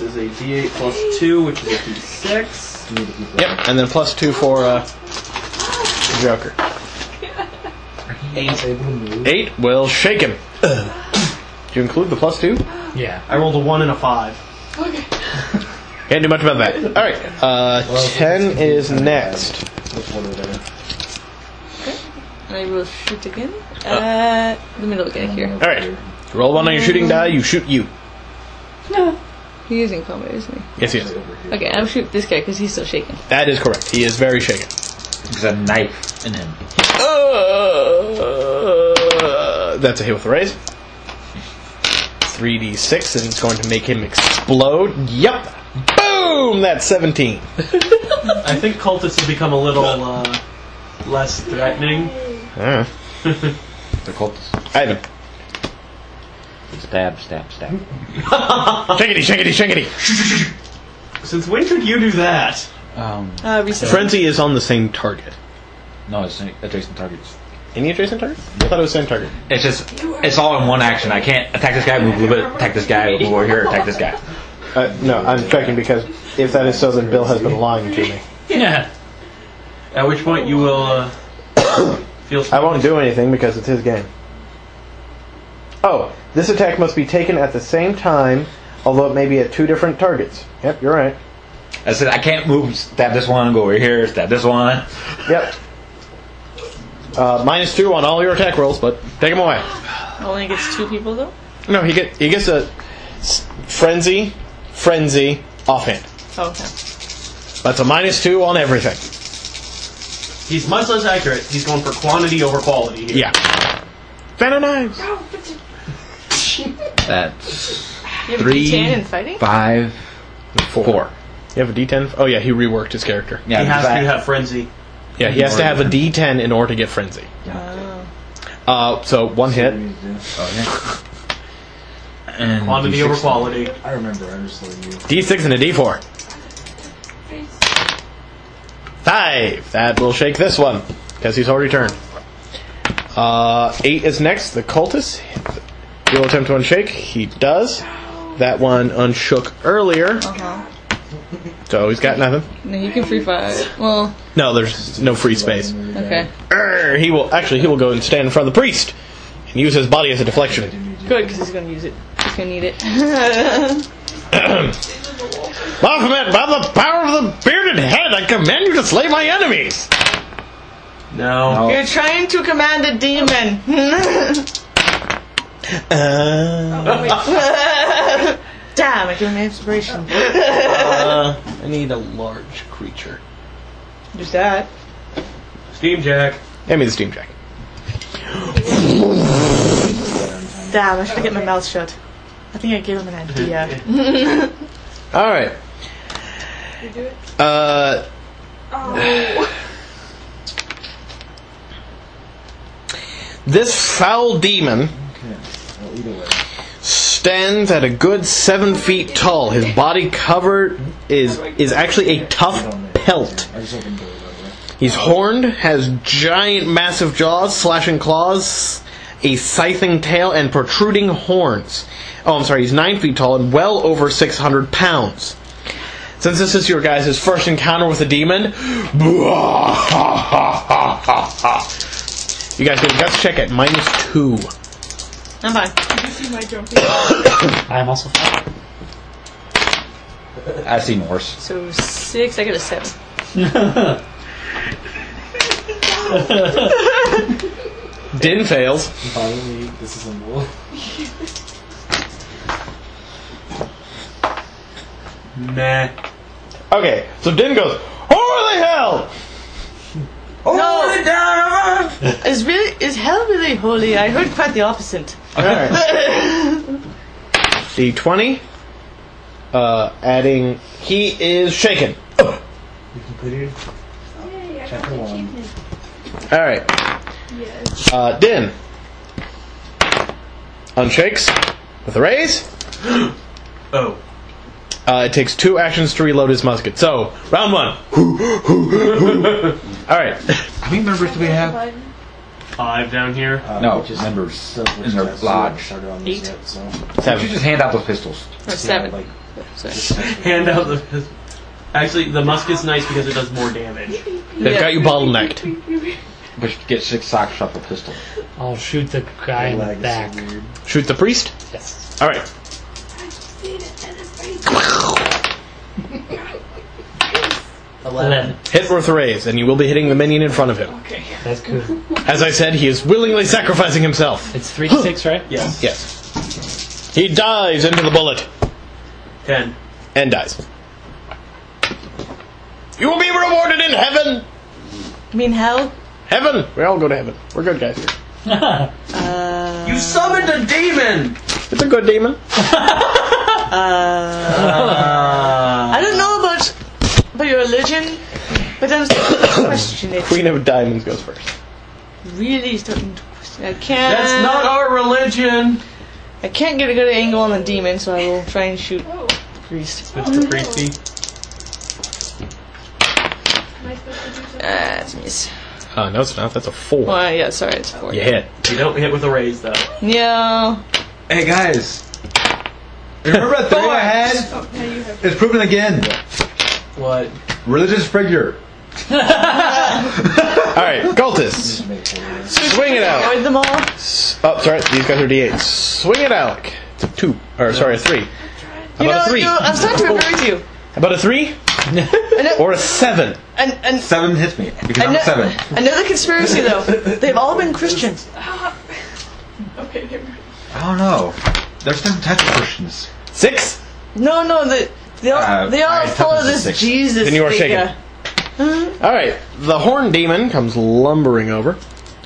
is a D8 plus 2, which is a D6. Yep, and then plus 2 for Joker. 8 will shake him. Do you include the plus 2? Yeah. I rolled a 1 and a 5. Okay. Can't do much about that. Alright, 10 is next. Okay. I will shoot again. The middle guy here. Alright, roll 1 on your shooting die, you shoot you. No. He's in combat, isn't he? Yes, he is. Okay, I'll shoot this guy because he's still shaking. That is correct. He is very shaken. There's a knife in him. That's a hit with a raise. 3d6, and it's going to make him explode. Yup! Boom! That's 17. I think cultists have become a little less threatening. Ah. The cultists. Ivan. Stab, stab, stab. Shankity, shankity, shankity! Since when could you do that? Recently. Frenzy is on the same target. No, it's adjacent targets. Any adjacent target? I thought it was the same target. It's just, it's all in one action. I can't attack this guy, move a little bit, attack this guy, move over here, attack this guy. No, I'm checking because if that is so, then Bill has been lying to me. Yeah. At which point you will feel... I won't do anything because it's his game. Oh, this attack must be taken at the same time, although it may be at 2 different targets. Yep, you're right. I said I can't move, stab this one, go over here, stab this one. Yep. -2 on all your attack rolls, but take him away. Only gets 2 people though? No, he gets a frenzy, offhand. Oh, okay. That's a -2 on everything. He's much less accurate. He's going for quantity over quality here. Yeah. Fan of knives. That's You have a D10 in fighting? 5, 4. You have a D10? Oh yeah, he reworked his character. Yeah, He has to have frenzy. Yeah, he has to have a D10 in order to get frenzy. So 1 hit. Oh, yeah. And Quantity over quality. I remember, I just told you. D6 and a D4. 5. That will shake this one because he's already turned. 8 is next. The cultist. He will attempt to unshake. He does. That one unshook earlier. So he's got nothing. No, you can free fire. Well, No, there's no free space. okay. He will go and stand in front of the priest and use his body as a deflection. Good, because he's going to use it. He's going to need it. Baphomet, by the power of the bearded head, I command you to slay my enemies. No. You're trying to command a demon. Damn, I gave me inspiration. I need a large creature. Just that. Steam Jack. Hand me the steam jack. Damn, I should get my mouth shut. I think I gave him an idea. All right. You do it? This foul demon stands at a good 7 feet tall. His body covered is actually a tough pelt. He's horned, has giant massive jaws, slashing claws, a scything tail, and protruding horns. Oh, I'm sorry, he's 9 feet tall and well over 600 pounds. Since this is your guys' first encounter with a demon, you guys get a guts check at -2. I'm fine. Did you see my jumping? I am also fine. I've seen worse. So 6, I get a 7. Din fails. Finally, this is a symbol. Nah. Okay, so Din goes, holy hell! No! Is hell really holy? I heard quite the opposite. Alright. D20. Adding, he is shaken. You completed chapter 1. Alright. Yes. Din. Unshakes with a raise. Oh. It takes 2 actions to reload his musket. So, round 1. Alright. How many members do we have? 5 down here. No, which is- members so- which in their is- we haven't lodge. started on this 8. yet, so. Why don't 7. you just hand out those pistols? Or 7. Like, Sorry. Hand out the. Actually, the musket's nice because it does more damage. They've got you bottlenecked. But you get 6 socks off the pistol. I'll shoot the guy in the leg is back. so weird. Shoot the priest. Yes. All right. Eleven. Hit with a raise, and you will be hitting the minion in front of him. That's cool. As I said, he is willingly sacrificing himself. It's 3 to 6, right? Yes. Yes. He dives into the bullet 10. and dies. You will be rewarded in heaven. You mean hell? Heaven. We all go to heaven. We're good guys here. You summoned a demon! It's a good demon. I don't know about your religion, but I'm starting to question it. Queen of Diamonds goes first. Really starting to question. I can't. That's not our religion! I can't get a good angle on the demon, so I will try and shoot the priest. Mr. Priesty. That's a miss. No, it's not. That's a 4. Well, yeah, sorry, it's 4. You hit. You don't hit with a raise, though. Yeah. Hey guys! Remember that theory I had? Oh, now you have. It's proven again. What? Religious figure. All right, cultists. Swing it out. Avoid them all. Oh, sorry. These guys are D8. Swing it, Alec. It's a 2. Or, sorry, a 3. You About know, a 3. I'm starting to agree with you. About a 3? Or a 7? And 7 hits me because I I'm know, a 7. Another conspiracy, though. They've all been Christians. Okay, never mind. I don't know. There's different types of Christians. 6? No, they all I follow thought this was this 6. Jesus. Then you are thing, shaken. All right. The horn demon comes lumbering over.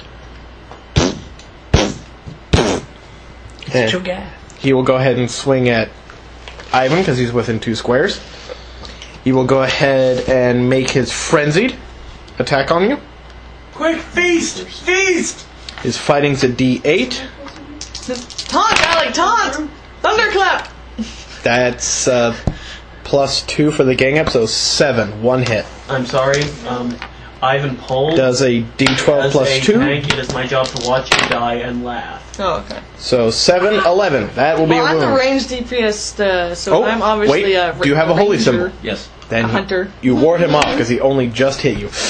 And Your guy. he will go ahead and swing at Ivan because he's within 2 squares. He will go ahead and make his frenzied attack on you. Quick, feast! Feast! His fighting's a D8. Taunt, Alec, taunt! Thunderclap! That's +2 for the gang up, so 7. 1 hit. I'm sorry, Ivan Pole. Does a D12 as plus a 2. tank, it is my job to watch you die and laugh. Oh, okay. So 7, 11. That will be Well, a I'm the wound. ranged DPS, so Oh, I'm obviously wait. a Do you have a holy ranger, symbol? Yes. Then a hunter. you ward him off because he only just hit you.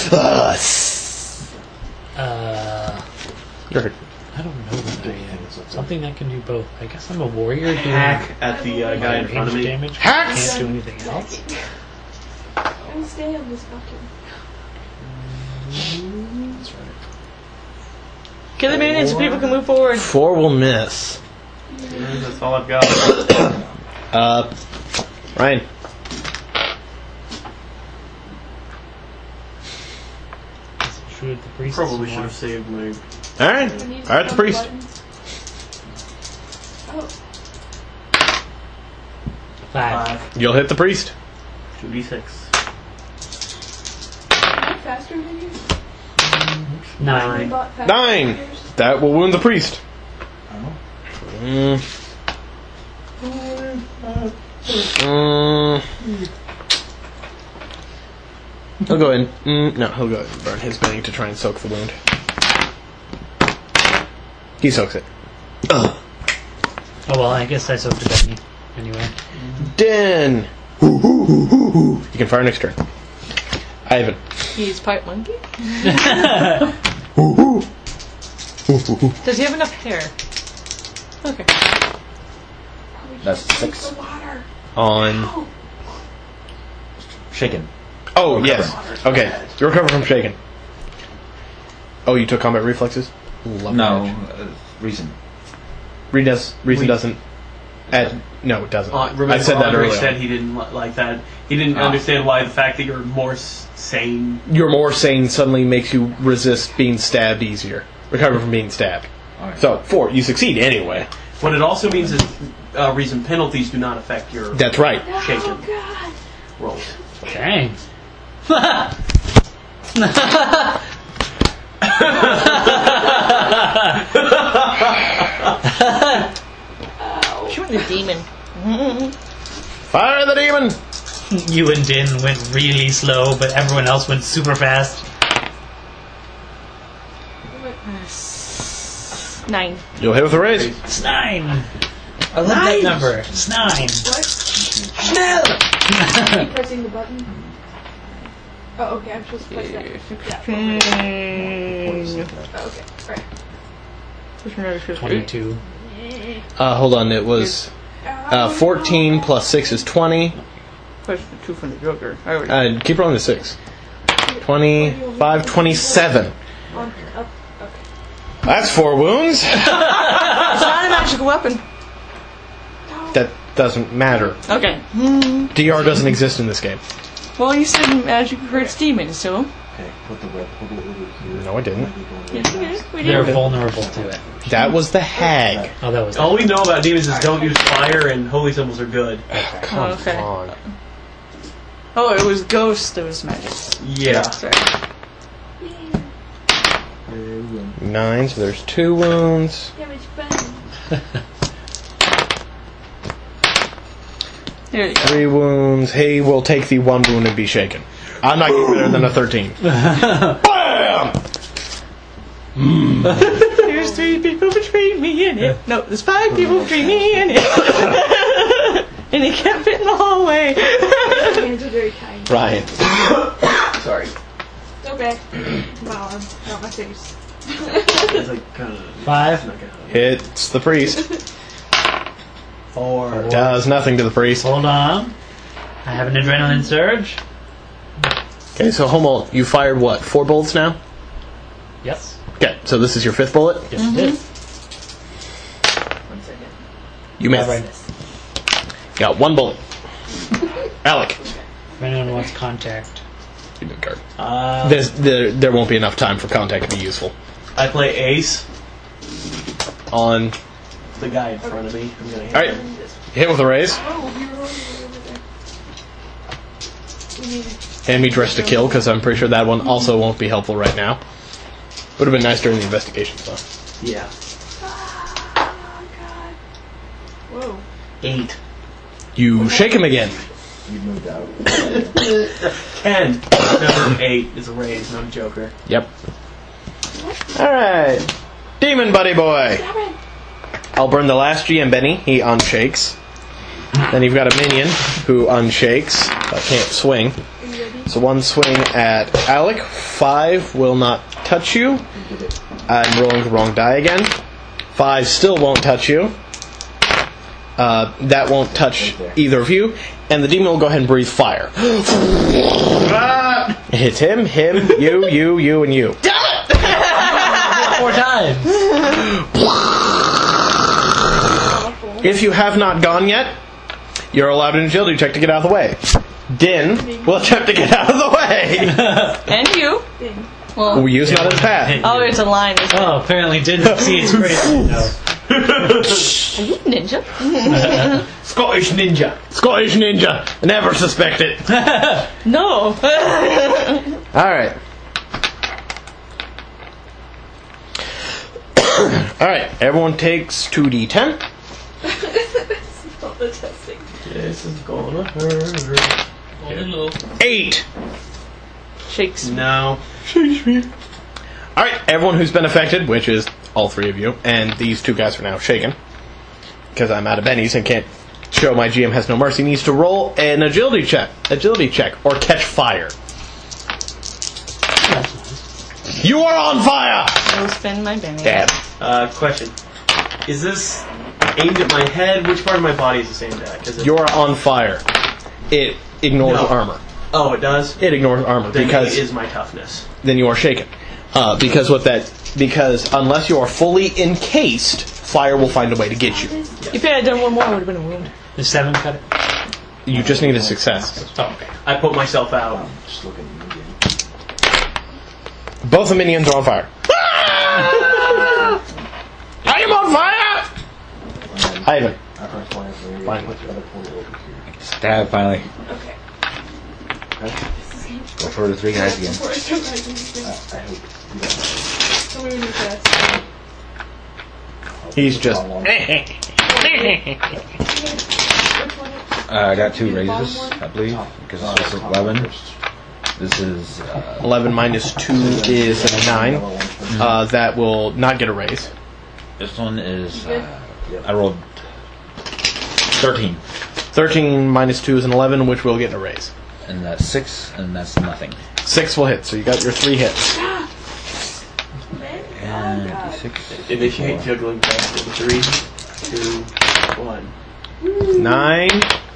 You're hurt. I don't know what I am. Something that can do both. I guess I'm a warrior doing Hack at the guy in front of me. damage. Hacks! Can't do anything else. I'll stay on this button. Kill the minions so people can move forward. 4 will miss. That's all I've got. Ryan. Shoot at the priest. Probably some should more. have saved my. Alright. Alright, the priest. Oh, 5. You'll hit the priest. 2d6. faster than you? 9. You bought faster 9. figures? That will wound the priest. Mm. He'll go in. No, he'll go ahead and burn his mini to try and soak the wound. He soaks it. Oh well, I guess I soaked it at me anyway. Den. You can fire next turn. Ivan. He's part monkey. Does he have enough hair? Okay. That's 6. On. Shaken. Oh, yes. Okay. You recover from shaken. Oh, you took combat reflexes? Love No. that. Reason. Reason doesn't. No, it doesn't. Remember, I said that Andre earlier. said he didn't like that. He didn't understand why the fact that you're more sane. You're more sane suddenly makes you resist being stabbed easier. Recover from being stabbed. Alright. So, 4. You succeed anyway. What it also means is reason penalties do not affect your That's right. shaken Oh, God. rolls. Dang. Shoot the demon. Fire the demon! You and Din went really slow, but everyone else went super fast. 9. You'll hit with a raise. It's 9. I love that number. It's 9. Keep pressing the button. Oh, okay. I'm supposed to press that. Oh, okay. Alright. 22. Hold on, it was 14 plus 6 is 20. Push the 2 from the Joker. Keep rolling the 6. 25, 27. Up. Okay. That's 4 wounds. It's not a magical weapon. That doesn't matter. Okay. DR doesn't exist in this game. Well, you said magic hurts demons, so. Okay, put the red puddle over here. No, I didn't. Yes, you did. We They're did. vulnerable to it. That was the hag. Oh, that was. All we know about demons is don't use fire and holy symbols are good. Come okay. on. Oh, it was ghost that was magic. Yeah. Sorry. 9, so there's 2 wounds. Damage bang. There you go. 3 wounds. He will take the 1 wound and be shaken. I'm not getting better than a 13. BAM! There's 3 people between me and it. No, there's 5 people between me and it. And he can't fit in the hallway. My hands are very tiny. Ryan. Sorry. It's okay. Wow, I'm not my face. It's like kind of 5. Hits the priest. 4. Does nothing to the priest. Hold on. I have an adrenaline surge. Okay, so Homo, you fired what? 4 bullets now? Yes. Okay, so this is your 5th bullet? Yes, it did. You missed. Right. Got 1 bullet. Alec. If anyone wants contact. You didn't card. There Won't be enough time for contact to be useful. I play Ace, On. the guy in front of me. I'm gonna hit Alright, him. hit with a raise. Oh, you're rolling over there. We need Hand me dress to kill, because I'm pretty sure that one also won't be helpful right now. Would have been nice during the investigations, though. Yeah. Oh, God. Whoa. 8. You shake him again. You moved out. 10. No, 8 is a raise, not a joker. Yep. Alright. Demon Buddy Boy. I'll burn the last GM Benny. He unshakes. Then you've got a minion who unshakes, but can't swing. So 1 swing at Alec. 5 will not touch you. I'm rolling the wrong die again. 5 still won't touch you. That won't touch either of you. And the demon will go ahead and breathe fire. It hits him, you, and you. 4 times. If you have not gone yet, you're allowed an agility check to get out of the way. Din will attempt to get out of the way. And you. Well, We use not as path. oh, it's a line. Isn't it? Oh, apparently didn't see its great. No. Are you ninja? Scottish ninja. Scottish ninja. Never suspect it. No. Alright. Alright, everyone takes 2d10. That's not the testing. This is gonna hurt. 8. Shakes. No. Alright, everyone who's been affected, which is all 3 of you, and these 2 guys are now shaken, because I'm out of bennies and can't show my GM has no mercy, needs to roll an agility check, or catch fire. You are on fire! I'll spin my Benny. Damn. Question. Is this aimed at my head? Which part of my body is this aimed at? 'Cause You're on fire. It ignores No. armor. Oh, it does? It ignores armor Then because 8 is my toughness. then you are shaken. Because unless you are fully encased, fire will find a way to get you. If I had done one more, it would have been a wound. The 7 cut it. You just need a success. Oh, okay. I put myself out. Just look at you again. Both the minions are on fire. I am on fire! Ivan. After I fly over, Fine. put the other portal over here. Stab finally. Okay. Go for the 3 guys again. I hope you don't. So we need that. He's just. I got 2 raises, I believe, because this is 11. This is 11 minus 2 is a 9. That will not get a raise. This one is. I rolled 13. 13 minus 2 is an 11, which will get a raise. And that's 6, and that's nothing. 6 will hit, so you got your 3 hits. And D6. Initiate juggling test in 3, 2, 1. 9.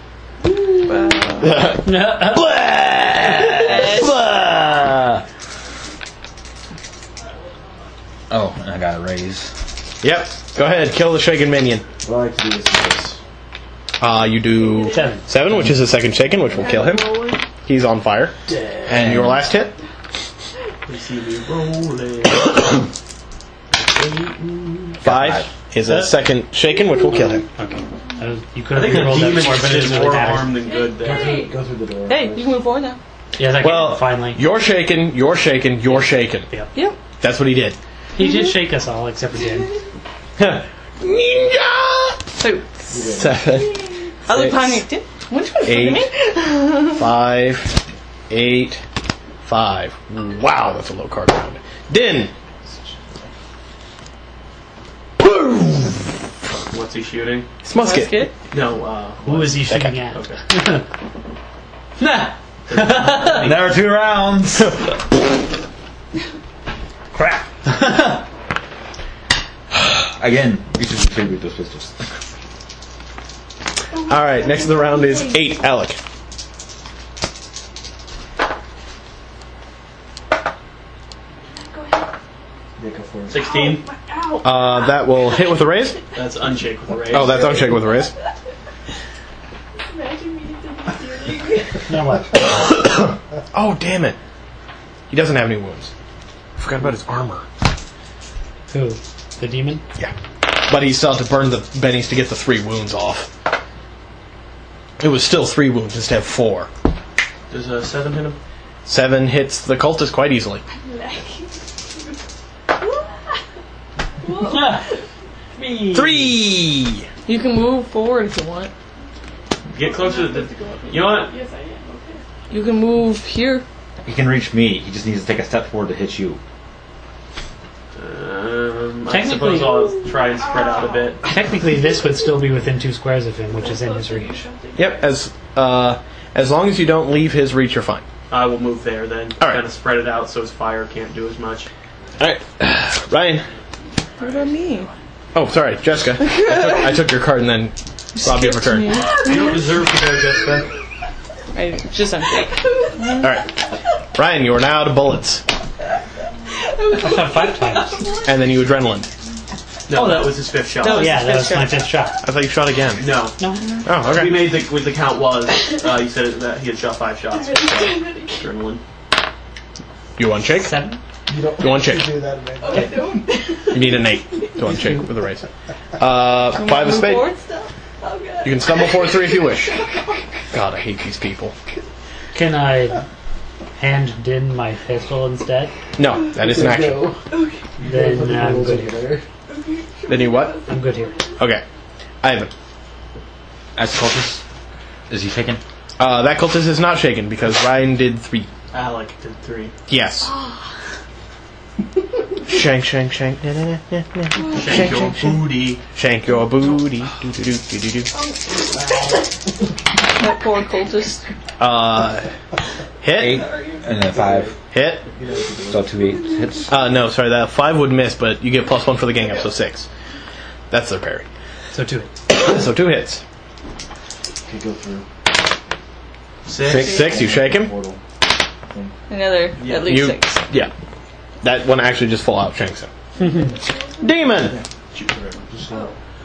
Oh, and I got a raise. Yep. Go ahead, kill the shaken minion. What I like to do is this. You do 7, which is the second shaken, which will kill him. He's on fire. And your last hit? You see me rolling. 5 is a second shaken, which will kill him. Okay. You could I have think the rolled that demon before, but it did doesn't more really matter. harm than good there. Go through the door. Hey, you can move forward now. Yes, I Well, can, finally. you're shaken, you're shaken, you're shaken. Yep. That's what he did. He did shake us all, except for Din. Ninja! So, 7, I look 6, behind you. Which one's 8, me? 5, 8, 5. Wow, that's a low card round. Din! What's he shooting? It's musket. Musket. No, Who is he shooting Okay. at? Okay. Nah! There are 2 rounds! Crap! Again, you should distribute those pistols. Alright, next in the round is 8, Alec. Yeah, go for it. 16. Ow. That will hit with a raise. That's unshake with a raise. Oh, that's unshake with a raise. Imagine me to be stealing. Now what? Oh, damn it. He doesn't have any wounds. I forgot about his armor. Who? The demon? Yeah. But he still had to burn the bennies to get the 3 wounds off. It was still 3 wounds instead of 4. Does a 7 hit him? 7 hits the cultist quite easily. Me. 3! You can move forward if you want. Get closer to the. You know what? Yes, I am. Okay. You can move here. He can reach me, he just needs to take a step forward to hit you. I Technically- suppose I'll try and spread out a bit. Technically, this would still be within 2 squares of him, which is in his reach. Yep, as long as you don't leave his reach, you're fine. I will move there then. All right. Kind of spread it out so his fire can't do as much. Alright. Ryan. What about me? Oh, sorry, Jessica. I took your card and then robbed you of a turn. You don't deserve to go, Jessica. I just unshake. Alright. Ryan, you are now out of bullets. I shot 5 times. And then you adrenaline. No, that was his 5th shot. That was- Yeah, that was my 5th shot. I thought you shot again. No. No. Oh, We okay. made the count was, you said that he had shot 5 shots. Adrenaline. You want shake? 7? You don't You want shake? do that, man. I don't. You need an 8 to unshake with a raise. 5 of Move spade. forward still? Oh, God. You can stumble forward 3 if you wish. God, I hate these people. Can I hand Din my pistol instead? No, that is an action. Go. Then I'm good here. There. Then you what? I'm good here. Okay. Ivan. As cultist, is he shaken? That cultist is not shaken because Ryan did 3. Alec did 3. Yes. Shank, shank, shank. Na, na, na, na, na. Shank your booty. Shank your booty. Do, do, do, do, do, do. That poor cultist. Hit. 8, and then 5. Hit. So 2 8 hits. No, sorry, that 5 would miss, but you get +1 for the gang up, so 6. That's their parry. So 2 hits. So 2 hits. Okay, go through. 6. 6, you shake him. Portal. Another, Yeah. at least You, 6. yeah. That one actually just full out shanks him. Demon! Just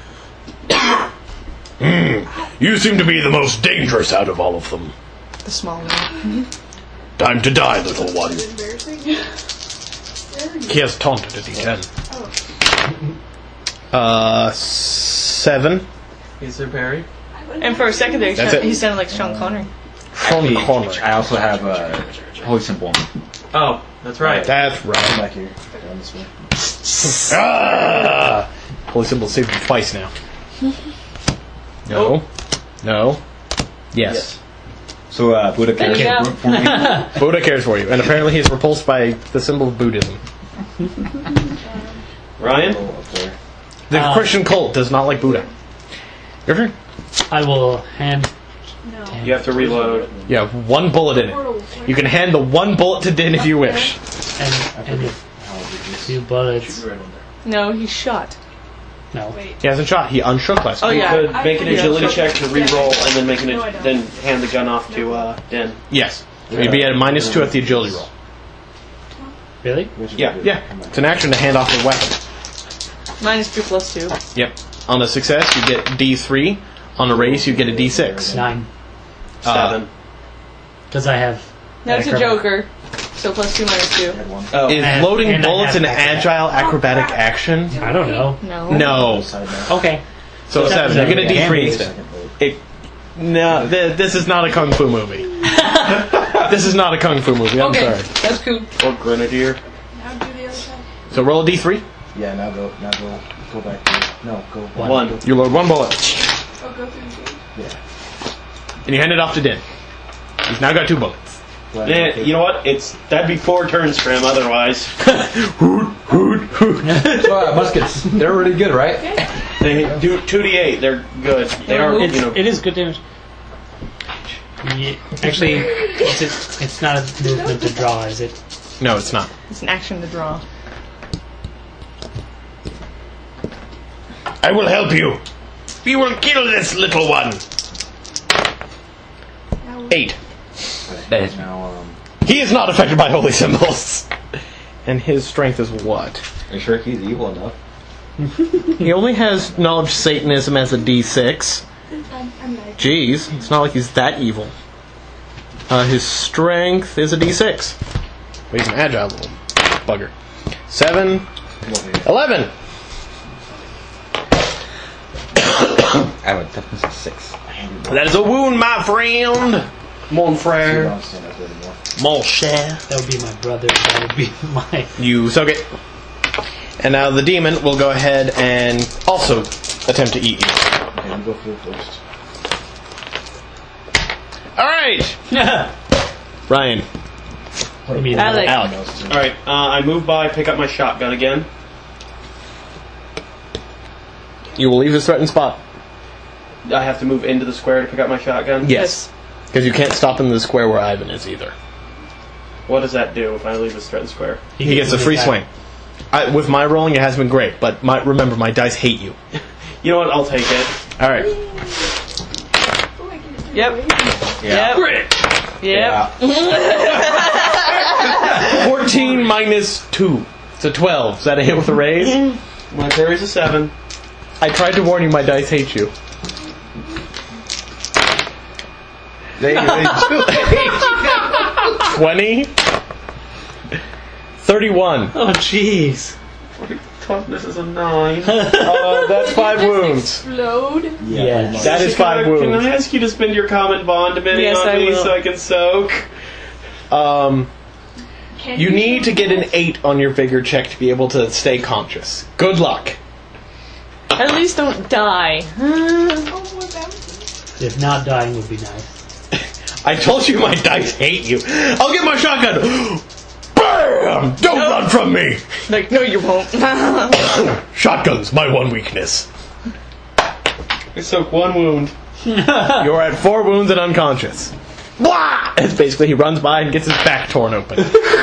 You seem to be the most dangerous out of all of them. The small one. Time to die, little one. Embarrassing. He has taunted at D10. 7. Is there parry? And for a second there, That's it. he sounded like Sean Connery. From the corner. I also have a holy symbol. Oh, that's right. That's come right. back here. Down this way. Ah! Holy symbol saved you twice now. No. No. Yes. So Buddha There you cares go. for me. Buddha cares for you, and apparently he's repulsed by the symbol of Buddhism. Ryan? Go up there. The Christian cult does not like Buddha. Your turn. I will hand. No. You have to reload. You have one bullet in it. Portal. You can hand the one bullet to Din if you wish. And a few bullets. No, he's shot. No. Wait. He hasn't shot. He unshook last Oh time. yeah. You could make an Yeah. agility check to re-roll and then make No, I don't. then hand the gun off to Den. Yes. You'd be at -2 at the agility roll. Really? Yeah. It's an action to hand off a weapon. -2 + 2. Yep. On a success, you get D3. On a race, you get a D6. 9. 7. Because I have. That's a Joker. So +2 -2. Oh, Is And- loading and I bullets have an acrobat. agile acrobatic action? I don't know. No. No. Okay. So 7. You get a D3 instead. Instead. No, this is not a kung fu movie. This is not a kung fu movie. I'm Okay, sorry. that's cool. or Grenadier. Now do the other side. So roll a D3. Yeah, now go back to no, go back. 1. You load one bullet, Oh, go through the gate. Yeah. and you hand it off to Din. He's now got 2 bullets. You know what? That'd be 4 turns for him otherwise. Muskets. They're really good, right? They do 2d8. They're good. They are, you know. It is good damage. Yeah, actually, it's not a movement to draw, is it? No, it's not. It's an action to draw. I will help you. We will kill this little one. Now 8. That is Now, He is not affected by holy symbols. And his strength is what? Are you sure he's evil enough? He only has knowledge Satanism as a D6. I'm nice. Jeez, It's not like he's that evil. His strength is a D6. But he's an agile little bugger. 7, 11. I have a toughness of 6. That is a wound, my friend. Mon you frere. don't stand up there anymore. Mon cher. That would be my brother. That would be my. You soak it. And now the demon will go ahead and also attempt to eat you. Okay, you go through first. Alright! Ryan. I mean, Alec. Alec. Alright, I move by, pick up my shotgun again. You will leave this threatened spot. I have to move into the square to pick up my shotgun? Yes. Because you can't stop in the square where Ivan is either. What does that do if I leave this threatened square? He gets a free swing. With my rolling, it has been great, but remember, my dice hate you. You know what? I'll take it. Alright. Oh, I can just do Yep. it. Yep. Yep. 14 minus 2. It's a 12. Is that a hit with a raise? My parry's a 7. I tried to warn you, my dice hate you. They do hate you. 20? 31. Oh, jeez. Toughness is a 9. That's 5 wounds. Explode. Yes. That is 5 Can wounds. I ask you to spend your comment bond depending Yes, on I me will. so I can soak? Can You need to get an 8 on your vigor check to be able to stay conscious. Good luck. At least don't die. Oh, what bounces? If not dying would be nice. I told you my dice hate you. I'll get my shotgun. Bam! Don't run from me. Like, no, you won't. Shotgun's my one weakness. I soak 1 wound. You're at 4 wounds and unconscious. Blah! It's basically he runs by and gets his back torn open.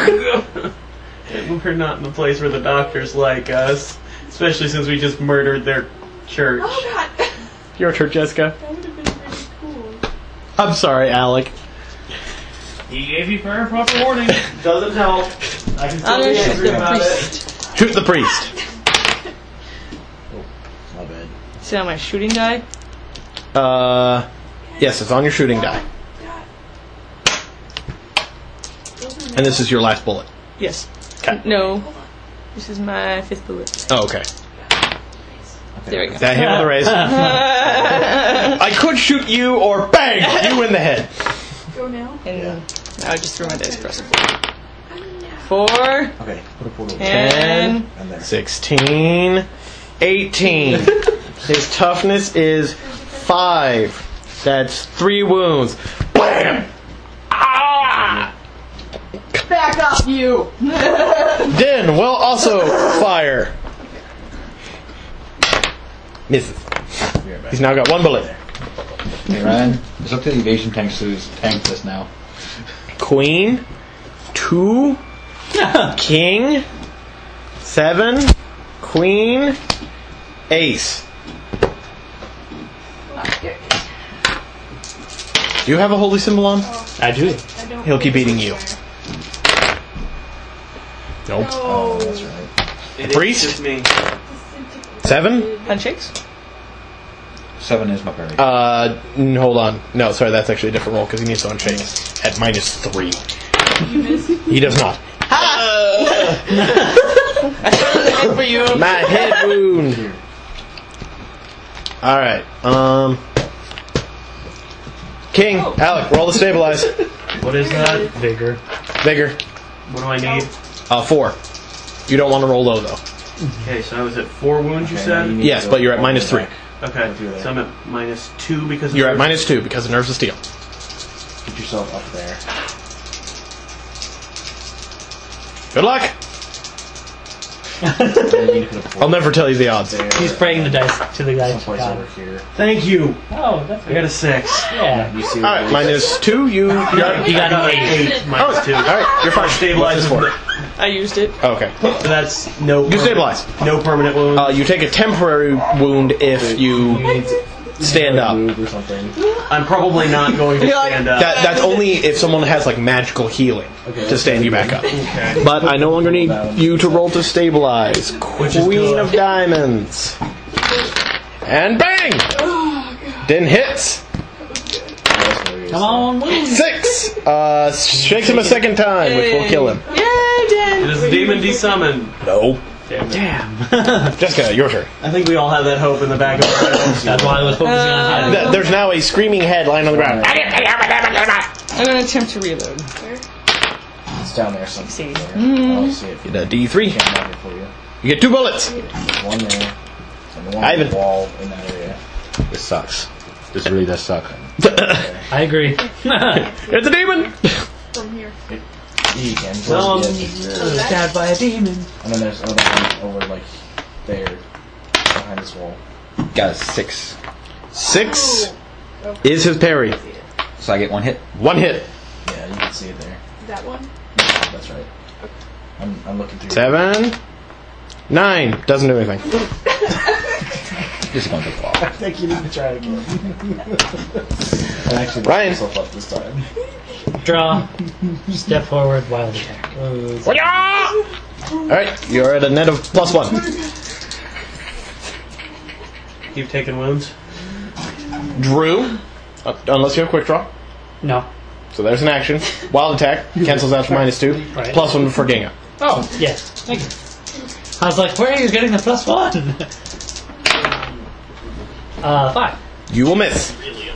We're not in the place where the doctors like us. Especially since we just murdered their church. Oh god. Your turn, Jessica. That would have been really cool. I'm sorry, Alec. He gave you fair and proper warning. Doesn't help. I can still I'm be gonna shoot angry the about it. priest. Shoot the priest. My bad. See on my shooting die? Yes, it's on your shooting die. And this is your last bullet. Yes. Okay. No. This is my 5th bullet. Oh, okay. There we go. That hit with a raise. I could shoot you or bang you in the head. Go now. And I just threw my dice across the board. 4 Okay, put a portal. 10. And there. 16, 18. His toughness is 5. That's 3 wounds. Bam! Ah! Back up, you. Din will also fire. Misses. Be right back. He's now got 1 bullet. Hey Ryan, it's up to the evasion tanks to tank this now. Queen, 2, king, 7, queen, ace. Do you have a holy symbol on? I do. I don't He'll keep think beating you. it's Nope. Oh, No. that's right. It is Priest? just me. 7? Handshakes? 7 is my parry. Hold on. No, sorry, that's actually a different roll because he needs to unshake at -3. You missed. He does not. For you. My head wound. Alright, King, Alec, roll to stabilize. What is that? Vigor. Vigor. What do I need? 4. You don't want to roll low though. Okay, so I was at 4 wounds, you Okay, now said? need Yes, to but you're at go -3. back. Okay, If you're there. so I'm at -2 because of You're at the- -2 because of Nerves of Steel. Get yourself up there. Good luck! And then you need to put a I'll never tell you the odds. there. He's spraying the dice to the guy's Someplace god. over here. Thank you! Oh, that's I got a 6. Yeah. You see what Alright, it is? -2, you got... You got an 8. 8 minus 2. Alright, you're fine. Stabilize What's this I used it. for? Okay. So that's no. You stabilize. No permanent wound. You take a temporary wound if you stand up. Move or something. I'm probably not going to stand up. That's only if someone has like magical healing to stand you back up. Okay. But I no longer need you to roll to stabilize. Which is Queen good. of Diamonds. And bang! Din hits. Come on, move. 6. Shakes him a second time, which will kill him. Yay, Dan! It is demon desummoned. No. Damn. Jessica, your turn. I think we all have that hope in the back of our heads. That's why I was focusing on hiding. There's now a screaming head lying on the ground. I'm gonna attempt to reload. It's down there somewhere. See. I don't see it. Get a D3. Can't mark it for you. You get 2 bullets. One there. And one on Ivan. the wall in that area. This sucks. This really does suck. I agree. It's a demon. From here. You can. Stabbed by a demon. And then there's another one over like there. Behind this wall. Got a 6. 6 is his parry. So I get 1 hit. 1 hit. Yeah, you can see it there. That one? That's right. I'm looking through. 7, 9. Doesn't do anything. This is going to take a while. I think you need to try again. I actually messed Ryan. myself up this time. Draw. Step forward. Wild attack. Alright, you're at a net of +1. You've taken wounds? Drew, unless you have quick draw. No. So there's an action. Wild attack cancels out to -2. Right. +1 for Ginga. Oh, yes. Thank you. I was like, where are you getting the +1? 5. You will miss.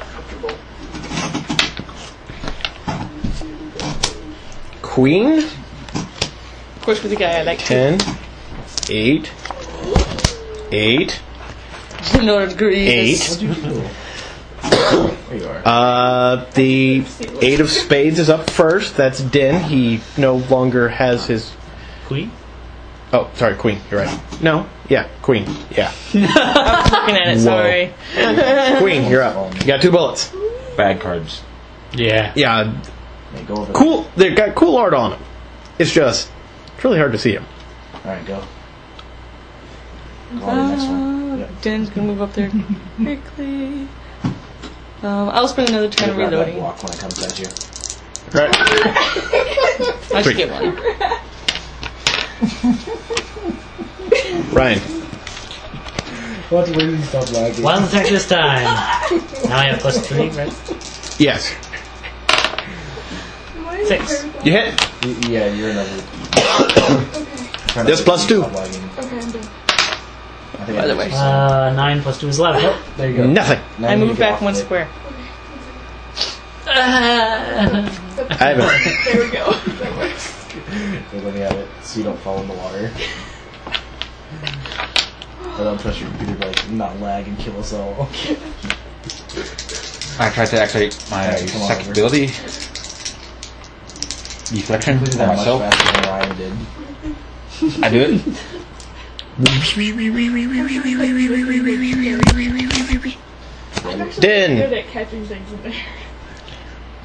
Queen, Of course, with the guy I like to. 10, 8, 8, In order to agree. 8. There you are. The 8 of spades is up first. That's Din. He no longer has his... Queen? Oh, sorry, queen. You're right. No, yeah, queen. Yeah. I was looking at it, sorry. Queen, you're up. You got 2 bullets. Bad cards. Yeah. Yeah, Okay, go over cool. They got cool art on them. It's just, it's really hard to see them. there. Alright, go. Go on to the next one. Yep. Dan's gonna move up there quickly. I'll spend another turn Grab that reloading. block when it comes at you. Right. I Three. should get one. Ryan. What will you stop lagging? Wild attack this time. Now I have +3, right? Yes. 6. You hit. Yeah, you're another. This +2. Stop lagging. Okay, I'm done. I think By I the did way. the same. 9 + 2 is 11. Oh, There you go. Nothing. Now I you move get back off 1 of it. square. Ivan. There we go. That works. You're looking at it so you don't fall in the water. Or don't trust your computer to like not lag and kill us all. I tried to activate my Alright, come on second over. ability. Deflection Did for that much myself. faster than Ryan did. I do it. I'm actually Den. good at catching things in there.